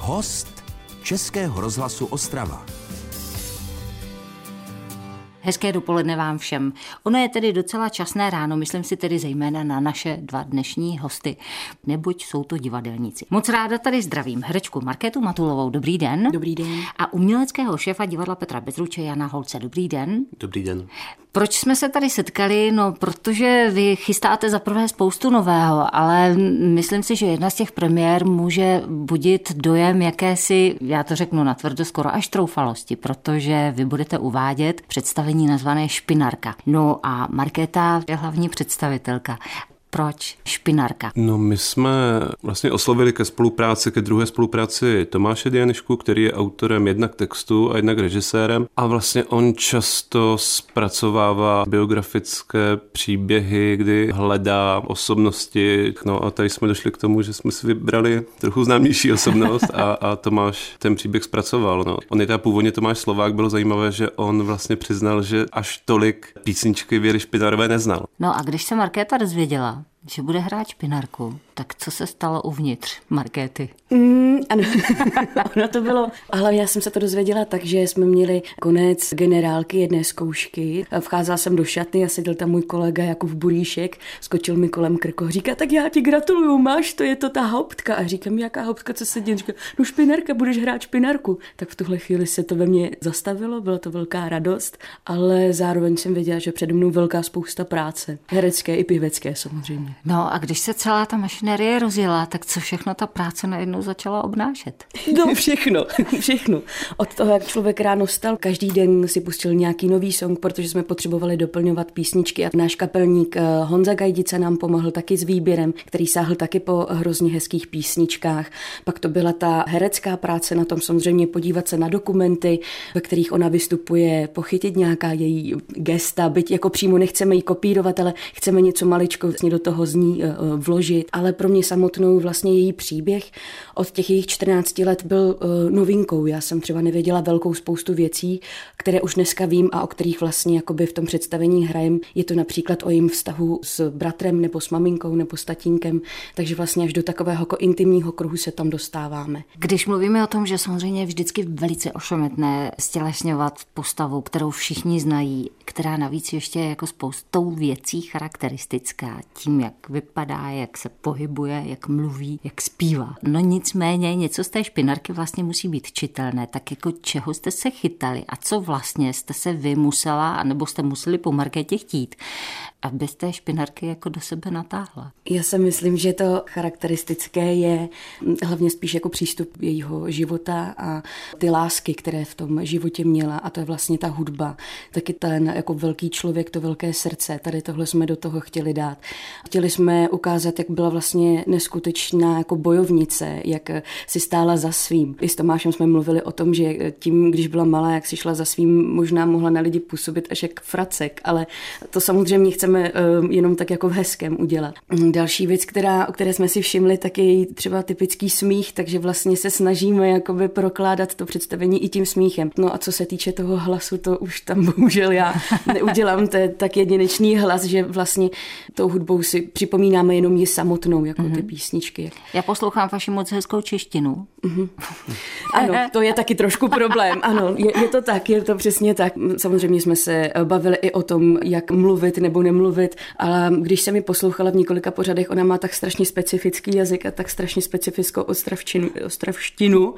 Host Českého rozhlasu Ostrava. Hezké dopoledne vám všem. Ono je tedy docela časné ráno, myslím si tedy zejména na naše dva dnešní hosty, neboť jsou to divadelníci. Moc ráda tady zdravím herečku Markétu Matulovou, dobrý den. Dobrý den. A uměleckého šéfa divadla Petra Bezruče Jana Holce, dobrý den. Dobrý den. Proč jsme se tady setkali? No, protože vy chystáte za prvé spoustu nového, ale myslím si, že jedna z těch premiér může budit dojem jakési, já to řeknu natvrdo, skoro až troufalosti, protože vy budete uvádět představení nazvané Špinarka. No a Markéta je hlavní představitelka. Proč Špinarka? No, my jsme vlastně oslovili ke druhé spolupráci Tomáše Dianišku, který je autorem jednak textu a jednak režisérem. A vlastně on často zpracovává biografické příběhy, kdy hledá osobnosti. No a tady jsme došli k tomu, že jsme si vybrali trochu známější osobnost a Tomáš ten příběh zpracoval. No. On je teda původně Tomáš Slovák, bylo zajímavé, že on vlastně přiznal, že až tolik písničky Věry Špinarové neznal. No a když se Markéta dozvěděla, že bude hrát Špinarku, tak co se stalo uvnitř Markéty? Ano, ono to bylo. A hlavně já jsem se to dozvěděla tak, že jsme měli konec generálky jedné zkoušky. Vcházela jsem do šatny a seděl tam můj kolega Jakub Buríšek, skočil mi kolem krku, říká, tak já ti gratuluju, máš to, je to ta hauptka. A říkám, jaká hauptka, co se děje? Říká, no Špinarka, budeš hrát Špinarku. Tak v tuhle chvíli se to ve mně zastavilo, byla to velká radost, ale zároveň jsem věděla, že přede mnou velká spousta práce. Herecké i pěvecké samozřejmě. No a když se celá ta mašinerie rozjela, tak co všechno ta práce najednou začala obnášet? No všechno. Od toho, jak člověk ráno vstal, každý den si pustil nějaký nový song, protože jsme potřebovali doplňovat písničky a náš kapelník Honza Gajdica nám pomohl taky s výběrem, který sáhl taky po hrozně hezkých písničkách. Pak to byla ta herecká práce, na tom samozřejmě podívat se na dokumenty, ve kterých ona vystupuje, pochytit nějaká její gesta, byť jako přímo nechceme jí kopírovat, ale chceme něco maličko do toho z ní vložit. Ale pro mě samotnou vlastně její příběh od těch jejich 14 let byl novinkou. Já jsem třeba nevěděla velkou spoustu věcí, které už dneska vím a o kterých vlastně jakoby v tom představení hrajem. Je to například o jejím vztahu s bratrem nebo s maminkou nebo s tatínkem, takže vlastně až do takového jako intimního kruhu se tam dostáváme. Když mluvíme o tom, že samozřejmě je vždycky velice ošemetné stělesňovat postavu, kterou všichni znají, která navíc ještě je jako spoustou věcí charakteristická, tím, jak vypadá, jak se pohybuje, jak mluví, jak zpívá. No nicméně něco z té Špinarky vlastně musí být čitelné, tak jako čeho jste se chytali a co vlastně jste se vy musela, nebo jste museli po Markétě chtít, abyste Špinarky jako do sebe natáhla? Já si myslím, že to charakteristické je hlavně spíš jako přístup jejího života a ty lásky, které v tom životě měla, a to je vlastně ta hudba. Taky ten jako velký člověk, to velké srdce, tady tohle jsme do toho chtěli dát. Chtěli jsme ukázat, jak byla vlastně neskutečná jako bojovnice, jak si stála za svým. I s Tomášem jsme mluvili o tom, že tím, když byla malá, jak si šla za svým, možná mohla na lidi působit až jak fracek, ale to samozřejmě chceme jenom tak jako v hezkém udělat. Další věc, o které jsme si všimli, tak je její třeba typický smích, takže vlastně se snažíme jakoby prokládat to představení i tím smíchem. No a co se týče toho hlasu, to už tam bohužel já neudělám, to je tak jedinečný hlas, že vlastně tou hudbou si připomínáme jenom ji samotnou, jako ty písničky. Já poslouchám vaši moc hezkou češtinu. Ano, to je taky trošku problém. Ano, je to tak, je to přesně tak. Samozřejmě jsme se bavili i o tom, jak mluvit nebo nemluvit, ale když jsem ji poslouchala v několika pořadech, ona má tak strašně specifický jazyk a tak strašně specifickou ostravštinu,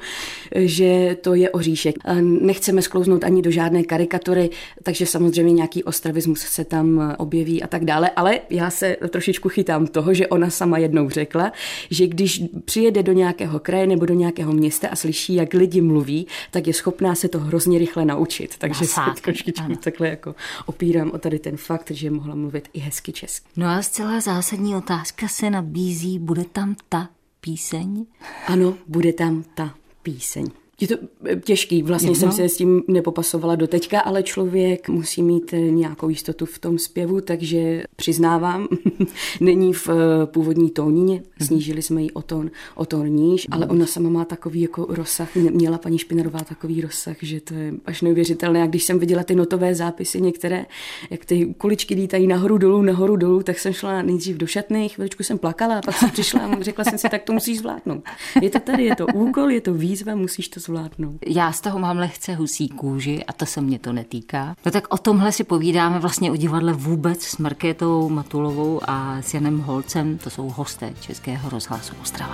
že to je oříšek. Nechceme sklouznout ani do žádné karikatury, takže samozřejmě nějaký ostravismus se tam objeví a tak dále, ale já se trošičku chytám toho, že ona sama jednou řekla, že když přijede do nějakého kraje nebo do nějakého města a slyší, jak lidi mluví, tak je schopná se to hrozně rychle naučit. Takže se trošičku takhle jako opírám o tady ten fakt, že mohla mluvit i hezky česky. No a zcela zásadní otázka se nabízí, bude tam ta píseň? Ano, bude tam ta píseň. Je to těžký, vlastně jsem se s tím nepopasovala do teďka, ale člověk musí mít nějakou jistotu v tom zpěvu, takže přiznávám, není v původní tónině, snížili jsme ji o tón níž, ale ona sama má takový jako rozsah, měla paní Špinarová takový rozsah, že to je až neuvěřitelné. A když jsem viděla ty notové zápisy některé, jak ty kuličky lítají nahoru dolů, tak jsem šla nejdřív do šatny, chviličku jsem plakala a pak jsem přišla a řekla jsem si, tak to musíš zvládnout. Je to tady, je to úkol, je to výzva, musíš to zvládnout. Já z toho mám lehce husí kůži a to se mě to netýká. No tak o tomhle si povídáme vlastně o divadle vůbec s Markétou Matulovou a s Janem Holcem, to jsou hosté Českého rozhlasu Ostrava.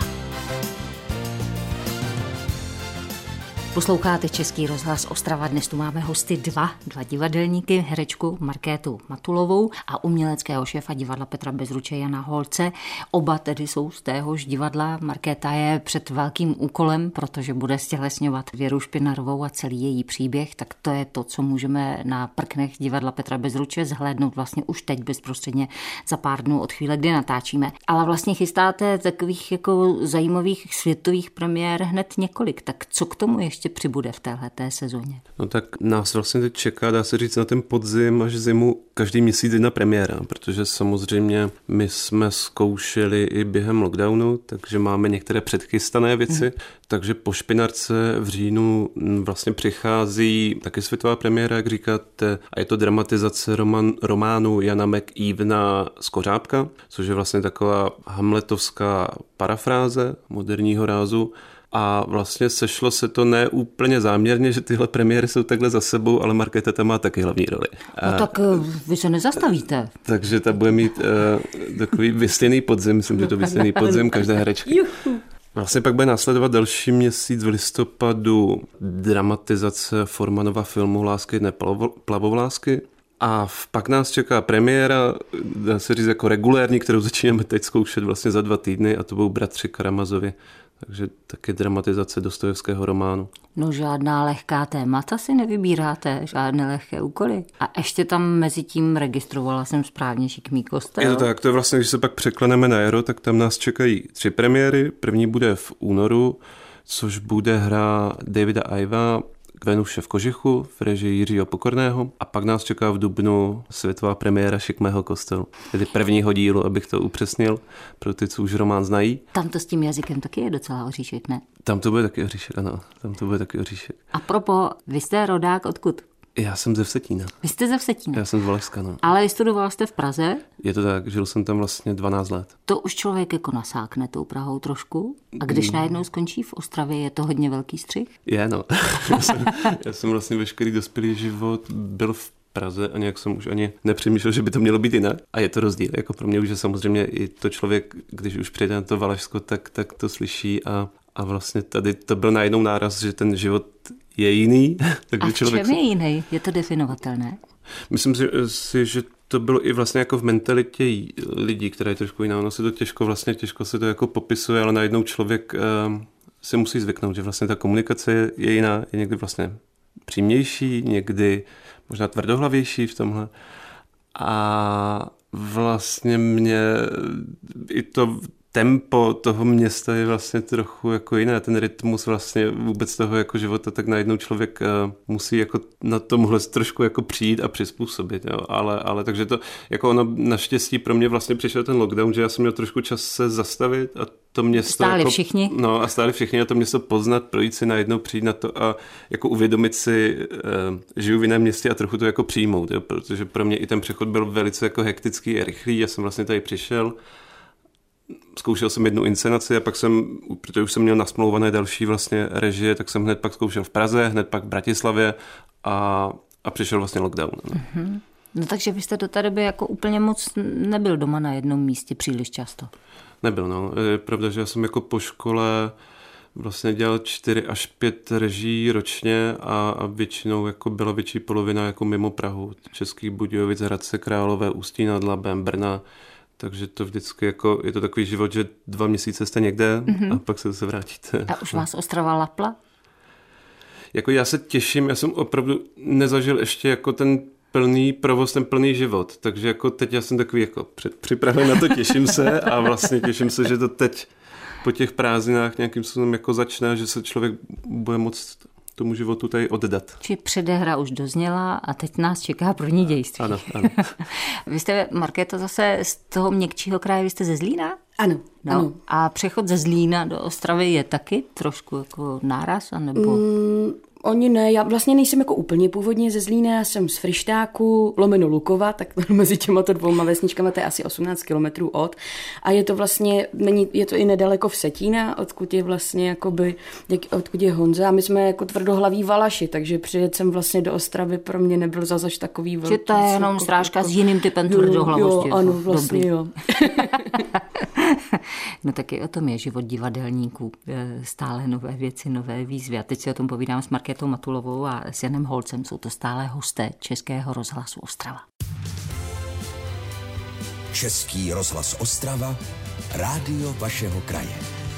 Posloucháte Český rozhlas Ostrava. Dnes tu máme hosty dva divadelníky, herečku Markétu Matulovou a uměleckého šéfa divadla Petra Bezruče Jana Holce. Oba tedy jsou z téhož divadla. Markéta je před velkým úkolem, protože bude stělesňovat Věru Špinarovou a celý její příběh, tak to je to, co můžeme na prknech divadla Petra Bezruče zhlédnout vlastně už teď bezprostředně za pár dnů od chvíle, kdy natáčíme. Ale vlastně chystáte takových jako zajímavých světových premiér hned několik. Tak co k tomu ještě přibude v téhleté sezóně? No tak nás vlastně teď čeká, dá se říct, na ten podzim až zimu každý měsíc jedna premiéra, protože samozřejmě my jsme zkoušeli i během lockdownu, takže máme některé předchystané věci, takže po Špinarce v říjnu vlastně přichází taky světová premiéra, jak říkáte, a je to dramatizace románu Jana McEvena Skořápka, což je vlastně taková hamletovská parafráze moderního rázu. A vlastně sešlo se to ne úplně záměrně, že tyhle premiéry jsou takhle za sebou, ale Markéta tam má taky hlavní roli. No tak vy se nezastavíte. Takže ta bude mít takový vysněný podzim, myslím, že to vysněný podzim každé herečky. Vlastně pak bude následovat další měsíc v listopadu dramatizace Formanova filmu Lásky jedné plavovlásky. A pak nás čeká premiéra, dá se říct jako regulérní, kterou začínáme teď zkoušet vlastně za 2 týdny, a to budou Bratři Karamazovi. Takže taky dramatizace Dostojevského románu. No žádná lehká témata si nevybíráte, žádné lehké úkoly. A ještě tam mezi tím registrovala jsem správně Šikmý kostel. Je to tak, to je vlastně, když se pak překleneme na jaro, tak tam nás čekají 3 premiéry. První bude v únoru, což bude hra Davida Iva Venuše v kožichu v režii Jiřího Pokorného, a pak nás čeká v dubnu světová premiéra Šikmého kostelu. Tedy prvního dílu, abych to upřesnil, pro ty, co už román znají. Tam to s tím jazykem taky je docela oříšek, ne? Tam to bude taky oříšek, ano. Tam to bude taky oříšek. A propo, vy jste rodák odkud? Já jsem ze Vsetína. Vy jste ze Vsetína? Já jsem z Valašska, no. Ale vystudoval jste v Praze? Je to tak, žil jsem tam vlastně 12 let. To už člověk jako nasákne tou Prahou trošku? A když najednou skončí v Ostravě, je to hodně velký střih? Je, no. já jsem vlastně veškerý dospělý život byl v Praze a nějak jsem už ani nepřemýšlel, že by to mělo být jinak. A je to rozdíl. Jako pro mě už je samozřejmě i to člověk, když už přijde na to Valašsko, tak to slyší a vlastně tady to byl najednou náraz, že ten život je jiný. A v čem je jiný? Je to definovatelné? Myslím si, že to bylo i vlastně jako v mentalitě lidí, která je trošku jiná. Ono se to těžko se to jako popisuje, ale najednou člověk si musí zvyknout, že vlastně ta komunikace je jiná, je někdy vlastně přímější, někdy možná tvrdohlavější v tomhle. A vlastně mě i to tempo toho města je vlastně trochu jako jiné, ten rytmus vlastně vůbec toho jako života, tak najednou člověk musí jako na tomhle trošku jako přijít a přizpůsobit, jo? Ale takže to, jako ono naštěstí pro mě vlastně přišel ten lockdown, že já jsem měl trošku čas se zastavit a to město stáli jako, všichni. No a stáli všichni a to město poznat, projít si najednou, přijít na to a jako uvědomit si, žiju v jiném městě a trochu to jako přijmout, jo? Protože pro mě i ten přechod byl velice jako hektický a rychlý, já jsem vlastně tady přišel. Zkoušel jsem jednu inscenaci a pak jsem, protože už jsem měl nasmlouvané další vlastně režie, tak jsem hned pak zkoušel v Praze, hned pak v Bratislavě a přišel vlastně lockdown. Mm-hmm. No takže vy jste do té doby jako úplně moc nebyl doma na jednom místě příliš často. Nebyl, no. Je pravda, že já jsem jako po škole vlastně dělal 4 až 5 režií ročně a většinou jako byla větší polovina jako mimo Prahu. Českých Budějovic, Hradce Králové, Ústí nad Labem, Brna. Takže to vždycky jako, je to takový život, že 2 měsíce jste někde a pak se zase vrátíte. A už vás Ostrava lapla? Jako já se těším, já jsem opravdu nezažil ještě jako ten plný provoz, ten plný život. Takže jako teď já jsem takový jako připraven na to, těším se a vlastně těším se, že to teď po těch prázdninách nějakým způsobem jako začne, že se člověk bude moct tomu životu tady oddat. Či předehra už dozněla a teď nás čeká první dějství. Ano. Vy jste, Markéto, zase z toho měkčího kraje, vy jste ze Zlína? Ano. A přechod ze Zlína do Ostravy je taky trošku jako náraz, anebo... Oni ne, já vlastně nejsem jako úplně původně ze Zlína, já jsem z Fryštáku, lomeno Lukova, tak mezi těmato dvouma vesničkama to je asi 18 kilometrů od. A je to vlastně, je to i nedaleko Vsetína, odkud je vlastně jakoby, odkud je Honza. A my jsme jako tvrdohlaví Valaši, takže přijet jsem vlastně do Ostravy pro mě nebyl zase až takový velký. Že to je jenom strážka s jiným typem tvrdohlavosti. Jo, ano, vlastně dobrý. Jo. No taky o tom je život divadelníků. Stále nové věci, nové výzvy. A teď si o tom povídám s Markétou Matulovou a s Janem Holcem. Jsou to stále hosté Českého rozhlasu Ostrava. Český rozhlas Ostrava, rádio vašeho kraje.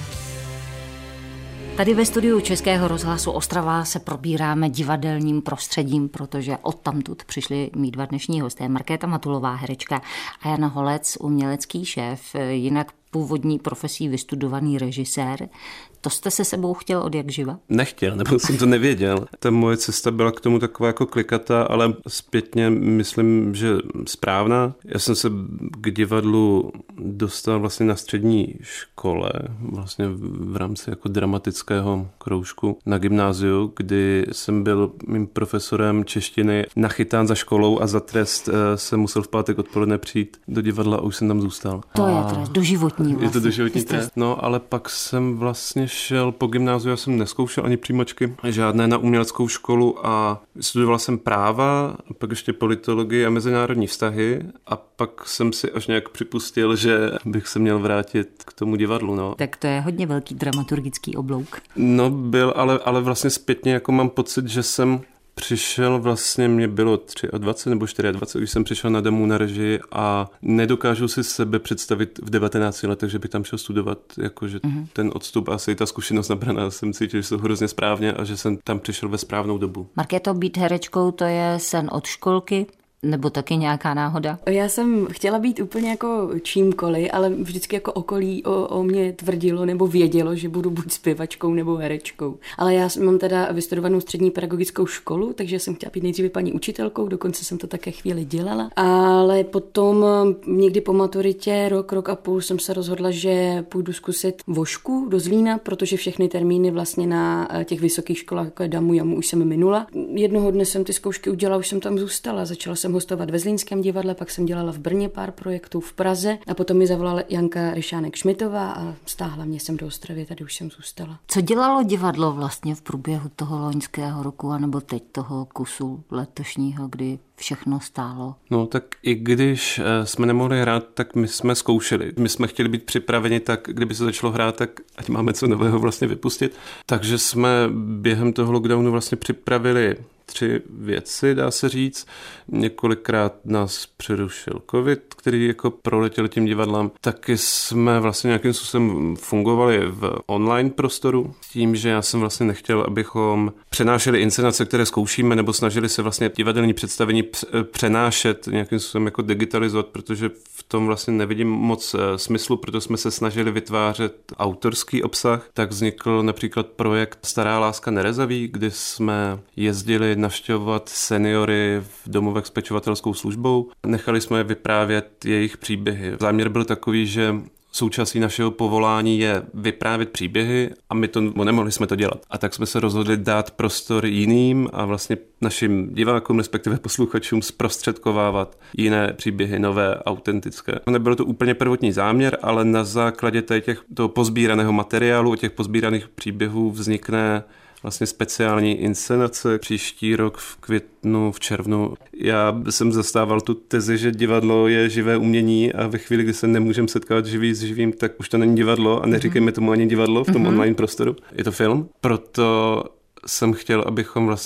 Tady ve studiu Českého rozhlasu Ostrava se probíráme divadelním prostředím, protože odtamtud přišli mít dva dnešní hosté. Markéta Matulová, herečka, a Jan Holec, umělecký šéf, jinak původní profesí vystudovaný režisér. To jste se sebou chtěl od jak živa? Nechtěl, nebo jsem to nevěděl. Ta moje cesta byla k tomu taková jako klikatá, ale zpětně myslím, že správná. Já jsem se k divadlu dostal vlastně na střední škole, vlastně v rámci jako dramatického kroužku na gymnáziu, kdy jsem byl mým profesorem češtiny nachytán za školou a za trest jsem musel v pátek odpoledne přijít do divadla a už jsem tam zůstal. To je trest, doživotní vlastně. Je to doživotní trest. No, ale pak jsem vlastně šel po gymnáziu, já jsem nezkoušel ani přijímačky žádné na uměleckou školu a studoval jsem práva, pak ještě politologii a mezinárodní vztahy a pak jsem si až nějak připustil, že bych se měl vrátit k tomu divadlu. No. Tak to je hodně velký dramaturgický oblouk. No byl, ale vlastně zpětně jako mám pocit, že jsem přišel, vlastně mě bylo 23 nebo 24, když jsem přišel na domu na režii a nedokážu si sebe představit v 19 letech, že bych tam šel studovat, jakože ten odstup, asi ta zkušenost nabraná, jsem cítil, že jsou hrozně správně a že jsem tam přišel ve správnou dobu. Markéto, být herečkou, to je sen od školky? Nebo taky nějaká náhoda? Já jsem chtěla být úplně jako čímkoliv, ale vždycky jako okolí o mě tvrdilo nebo vědělo, že budu buď zpěvačkou nebo herečkou. Ale já mám teda vystudovanou střední pedagogickou školu, takže jsem chtěla být nejdříve paní učitelkou, dokonce jsem to také chvíli dělala. Ale potom někdy po maturitě, rok a půl jsem se rozhodla, že půjdu zkusit vošku do Zlína, protože všechny termíny vlastně na těch vysokých školách, jako je DAMU, JAMU, už jsem minula. Jednoho dne jsem ty zkoušky udělala, už jsem tam zůstala, začala jsem hostovat ve Zlínském divadle, pak jsem dělala v Brně pár projektů, v Praze a potom mi zavolala Janka Ryšánek-Šmitová a stáhla mě sem do Ostravy, tady už jsem zůstala. Co dělalo divadlo vlastně v průběhu toho loňského roku anebo teď toho kusu letošního, kdy všechno stálo? No tak i když jsme nemohli hrát, tak my jsme zkoušeli. My jsme chtěli být připraveni tak, kdyby se začalo hrát, tak ať máme co nového vlastně vypustit. Takže jsme během toho lockdownu vlastně připravili 3 věci, dá se říct. Několikrát nás přerušil covid, který jako proletěl tím divadlem. Taky jsme vlastně nějakým způsobem fungovali v online prostoru. Tím, že já jsem vlastně nechtěl, abychom přenášeli inscenace, které zkoušíme, nebo snažili se vlastně divadelní představení přenášet, nějakým způsobem jako digitalizovat, protože v tom vlastně nevidím moc smyslu, proto jsme se snažili vytvářet autorský obsah. Tak vznikl například projekt Stará láska nerezaví, kdy jsme jezdili navštěvovat seniory v domovech s pečovatelskou službou. Nechali jsme je vyprávět jejich příběhy. Záměr byl takový, že součástí našeho povolání je vyprávět příběhy a my to nemohli jsme to dělat. A tak jsme se rozhodli dát prostor jiným a vlastně našim divákům, respektive posluchačům zprostředkovávat jiné příběhy, nové, autentické. Nebyl to úplně prvotní záměr, ale na základě toho pozbíraného materiálu, o těch pozbíraných příběhů vznikne vlastně speciální inscenace příští rok v květnu, v červnu. Já jsem zastával tu tezi, že divadlo je živé umění a ve chvíli, kdy se nemůžeme setkat živý s živým, tak už to není divadlo a neříkejme tomu ani divadlo v tom online prostoru. Je to film. Proto jsem chtěl, abychom vlastně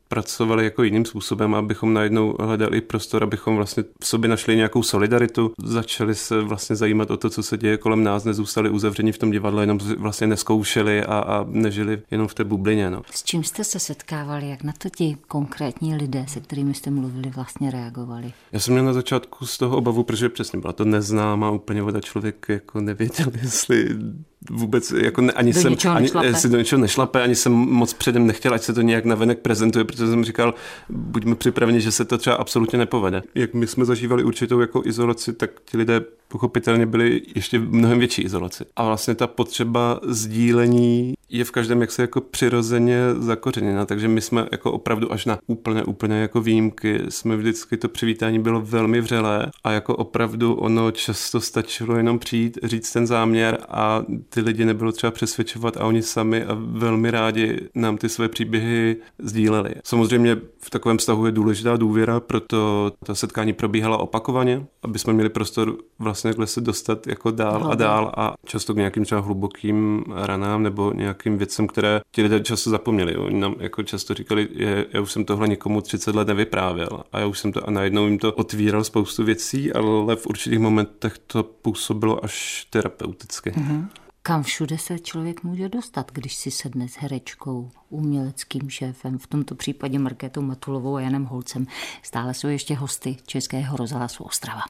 pracovali jako jiným způsobem, abychom najednou hledali prostor, abychom vlastně v sobě našli nějakou solidaritu, začali se vlastně zajímat o to, co se děje kolem nás, nezůstali uzavření v tom divadle, jenom vlastně neskoušeli a nežili jenom v té bublině. No. S čím jste se setkávali, jak na to ti konkrétní lidé, se kterými jste mluvili, vlastně reagovali? Já jsem měl na začátku z toho obavu, protože přesně byla to neznámá úplně voda, člověk jako nevěděl, jestli vůbec jako ani do jsem do něčeho nešlape, ani jsem moc předem nechtěl, ať se to nějak navenek prezentuje, protože jsem říkal, buďme připraveni, že se to třeba absolutně nepovede. Jak my jsme zažívali určitou jako izolaci, tak ti lidé pochopitelně byli ještě v mnohem větší izolaci. A vlastně ta potřeba sdílení je v každém jak se jako přirozeně zakořeněna, takže my jsme jako opravdu až na úplně jako výjimky jsme vždycky to přivítání bylo velmi vřelé a jako opravdu ono často stačilo jenom přijít, říct ten záměr a ty lidi nebylo třeba přesvědčovat a oni sami a velmi rádi nám ty své příběhy sdíleli. Samozřejmě v takovém vztahu je důležitá důvěra, proto ta setkání probíhala opakovaně, aby jsme měli prostor vlastně takhle se dostat jako dál a dál a často k nějakým třeba hlubokým ranám nebo nějakým věcem, které ti lidé často zapomněli. Oni nám jako často říkali, já už jsem tohle někomu 30 let nevyprávěl a já už jsem to a najednou jim to otvíral spoustu věcí, ale v určitých momentech to působilo až terapeuticky. Mm-hmm. Kam všude se člověk může dostat, když si sedne s herečkou, uměleckým šéfem, v tomto případě Markétou Matulovou a Janem Holcem. Stále jsou ještě hosty Českého rozhlasu Ostrava.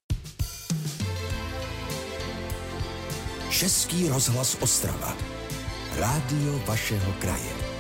Český rozhlas Ostrava. Rádio vašeho kraje.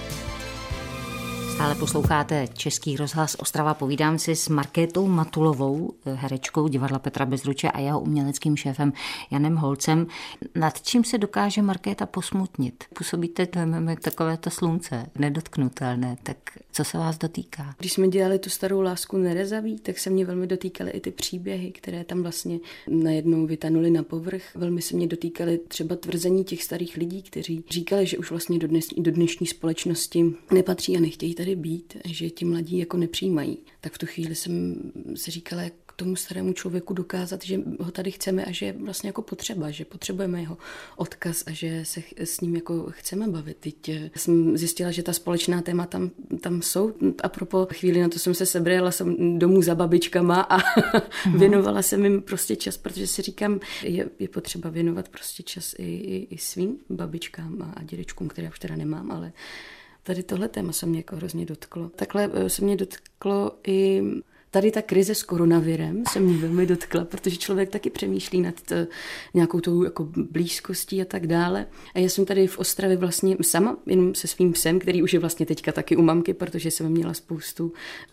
Stále posloucháte Český rozhlas Ostrava. Povídám si s Markétou Matulovou, herečkou divadla Petra Bezruče a jeho uměleckým šéfem Janem Holcem. Nad čím se dokáže Markéta posmutnit? Působíte dojmem jak takové to slunce, nedotknutelné, tak co se vás dotýká? Když jsme dělali tu Starou lásku nerezaví, tak se mě velmi dotýkaly i ty příběhy, které tam vlastně najednou vytanuly na povrch. Velmi se mě dotýkaly třeba tvrzení těch starých lidí, kteří říkali, že už vlastně do dnešní společnosti nepatří a nechtějí tady být, že ti mladí jako nepřijímají. Tak v tu chvíli jsem si říkala, jak tomu starému člověku dokázat, že ho tady chceme a že je vlastně jako potřeba, že potřebujeme jeho odkaz a že se s ním jako chceme bavit. Teď jsem zjistila, že ta společná téma tam jsou a propos chvíli na to jsem se sebrala jsem domů za babičkama a věnovala jsem jim prostě čas, protože si říkám, je potřeba věnovat prostě čas i svým babičkám a dědečkům, které už teda nemám, ale tady tohle téma se mě jako hrozně dotklo. Takhle se mě dotklo i tady ta krize s koronavirem se mě velmi dotkla, protože člověk taky přemýšlí nad nějakou tou jako blízkostí a tak dále. A já jsem tady v Ostravě vlastně sama, jenom se svým psem, který už je vlastně teďka taky u mamky, protože jsem měla spoustu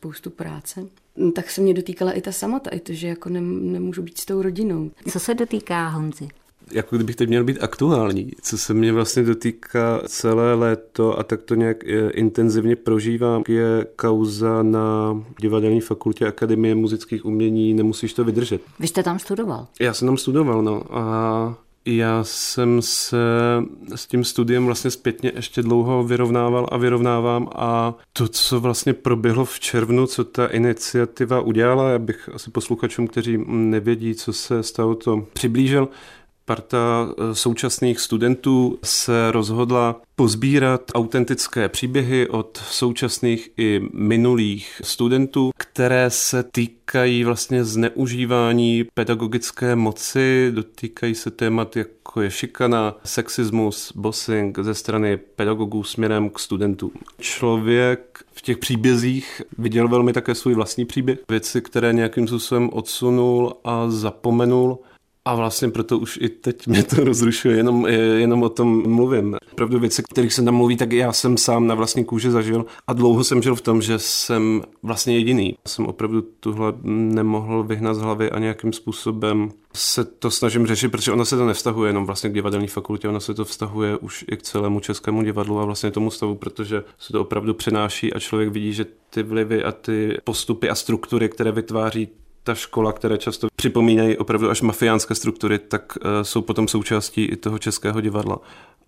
práce. Tak se mě dotýkala i ta samota, i to, že jako nemůžu být s tou rodinou. Co se dotýká Honzi? Jako kdybych teď měl být aktuální, co se mě vlastně dotýká celé léto a tak to nějak intenzivně prožívám, je kauza na Divadelní fakultě Akademie muzických umění Nemusíš to vydržet. Vy jste tam studoval? Já jsem tam studoval, no a já jsem se s tím studiem vlastně zpětně ještě dlouho vyrovnával a vyrovnávám a to, co vlastně proběhlo v červnu, co ta iniciativa udělala, já bych asi posluchačům, kteří nevědí, co se stalo, to přiblížil. Parta současných studentů se rozhodla pozbírat autentické příběhy od současných i minulých studentů, které se týkají vlastně zneužívání pedagogické moci, dotýkají se témat jako je šikana, sexismus, bossing ze strany pedagogů směrem k studentům. Člověk v těch příbězích viděl velmi také svůj vlastní příběh, věci, které nějakým způsobem odsunul a zapomenul. A vlastně proto už i teď mě to rozrušuje, jenom o tom mluvím. Opravdu věci, kterých se tam mluví, tak já jsem sám na vlastní kůži zažil a dlouho jsem žil v tom, že jsem vlastně jediný. Jsem opravdu tuhle nemohl vyhnat z hlavy a nějakým způsobem se to snažím řešit, protože ono se to nevztahuje jenom vlastně k divadelní fakultě, ono se to vztahuje už i k celému Českému divadlu a vlastně tomu stavu, protože se to opravdu přenáší a člověk vidí, že ty vlivy a ty postupy a struktury, které vytváří ta škola, které často připomínají opravdu až mafiánské struktury, tak jsou potom součástí i toho Českého divadla.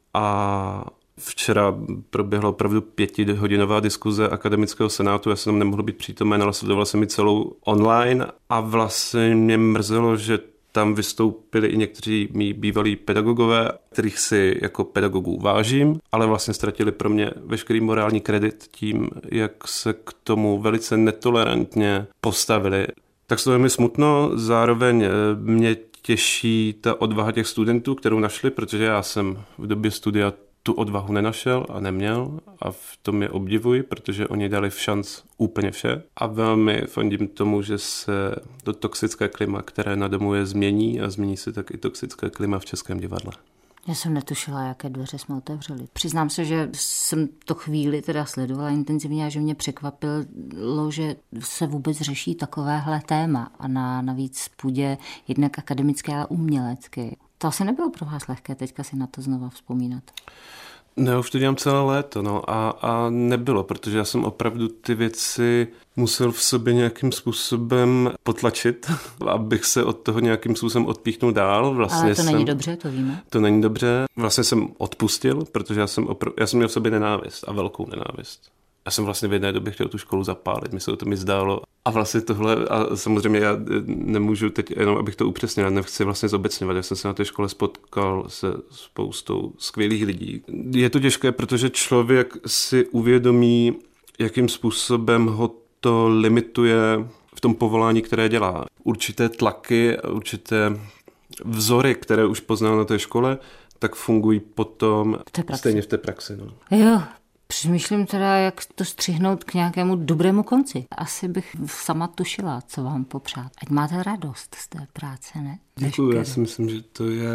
A včera proběhla opravdu 5hodinová diskuze akademického senátu, já jsem tam nemohl být přítomen, ale sledoval jsem ji celou online a vlastně mě mrzelo, že tam vystoupili i někteří mý bývalí pedagogové, kterých si jako pedagogů vážím, ale vlastně ztratili pro mě veškerý morální kredit tím, jak se k tomu velice netolerantně postavili. Tak to je mi smutno, zároveň mě těší ta odvaha těch studentů, kterou našli, protože já jsem v době studia tu odvahu nenašel a neměl a v tom je obdivuji, protože oni dali v šanc úplně vše a velmi fandím tomu, že se to toxické klima, které na domu je, změní a změní se tak i toxické klima v Českém divadle. Já jsem netušila, jaké dveře jsme otevřeli. Přiznám se, že jsem to chvíli teda sledovala intenzivně a že mě překvapilo, že se vůbec řeší takovéhle téma a navíc půdě jednak akademické, ale umělecké. To asi nebylo pro vás lehké teďka si na to znova vzpomínat. Ne, už to dělám celé léto, no a nebylo, protože já jsem opravdu ty věci musel v sobě nějakým způsobem potlačit, abych se od toho nějakým způsobem odpíchnul dál. Vlastně ale to není dobře, to víme. To není dobře. Vlastně jsem odpustil, protože já jsem měl v sobě nenávist a velkou nenávist. Já jsem vlastně v jedné době chtěl tu školu zapálit, to mi zdálo. A vlastně tohle, a samozřejmě já nemůžu teď jenom, abych to upřesnil, já nechci vlastně zobecňovat, já jsem se na té škole spotkal se spoustou skvělých lidí. Je to těžké, protože člověk si uvědomí, jakým způsobem ho to limituje v tom povolání, které dělá. Určité tlaky, určité vzory, které už poznal na té škole, tak fungují potom stejně v té praxi. No. Jo. Přemýšlím teda, jak to střihnout k nějakému dobrému konci. Asi bych sama tušila, co vám popřát. Ať máte radost z té práce, ne? Děkuju, já si myslím, že to je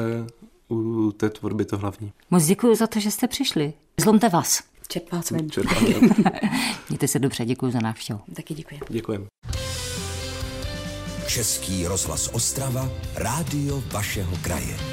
u té tvorby to hlavní. Moc děkuju za to, že jste přišli. Zlomte vás. Čerpá svým. Mějte se dobře, děkuju za návštěvu. Taky děkuji. Děkujem. Český rozhlas Ostrava, rádio vašeho kraje.